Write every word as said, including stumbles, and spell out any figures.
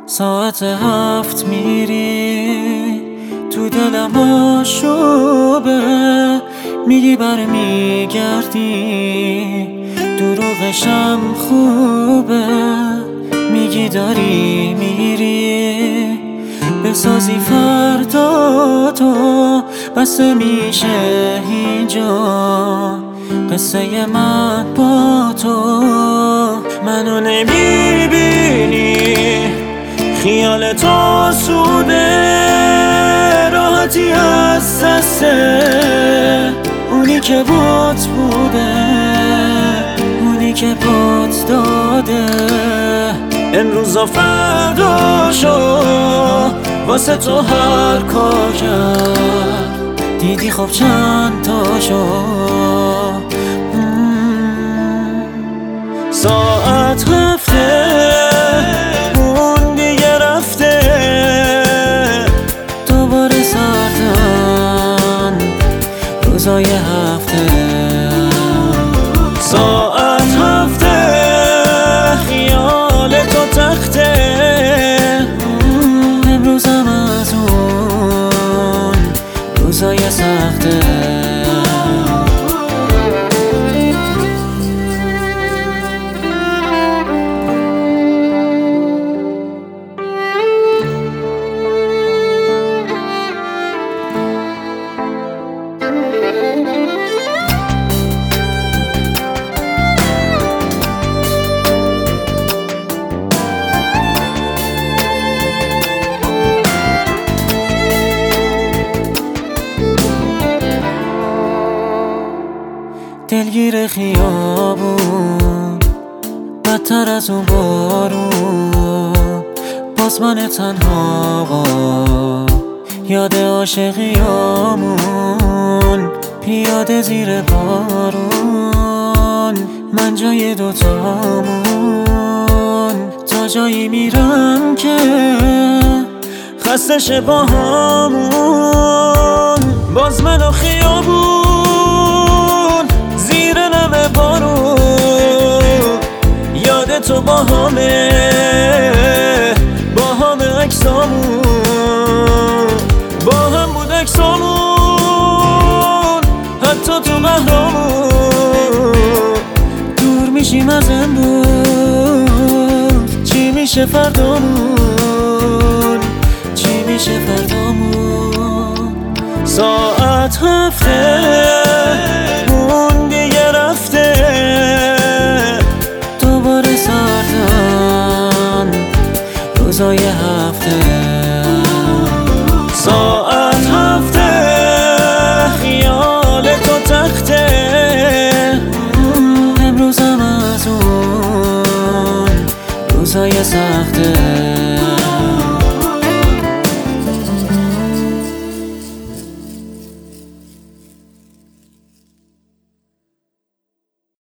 ساعت هفت میری تو دلم آشوبه، میگی برمیگردی دروغشم خوبه، میگی داری میری بسازی فردا تو، بسه میشه اینجا قصه من با تو. منو نمیبینی خیال تو سوده، راحتی از دسته اونی که بات بوده، اونی که بات داده. امروز و فرداشو واسه تو هر کار کرد، دیدی خب چند تاشو. ساعت هفته اون دیگه رفته، دوباره سردن روزای هفته. ساعت هفته خیال تو تخته، امروزم از اون روزای سخته. دلگیر خیابون بدتر از اون بارون، باز من تنها یاد عاشقیامون، پیاده زیر بارون من جای دوتامون. تا جایی میرم که خسته شه باهامون، باز من و خیابون زیر نم بارون. یاد تو با همه با همه عکسامون، با هم بود عکسامون حتی تو قهرامون. دور میشیم از امروز، چی میشه فردامون، چی میشه فردامون. ساعت هفته اون دیگه رفته، دوباره سردن روزای هفته. ساعت هفته خیال تو تخته، امروزم از اون روزای سخته.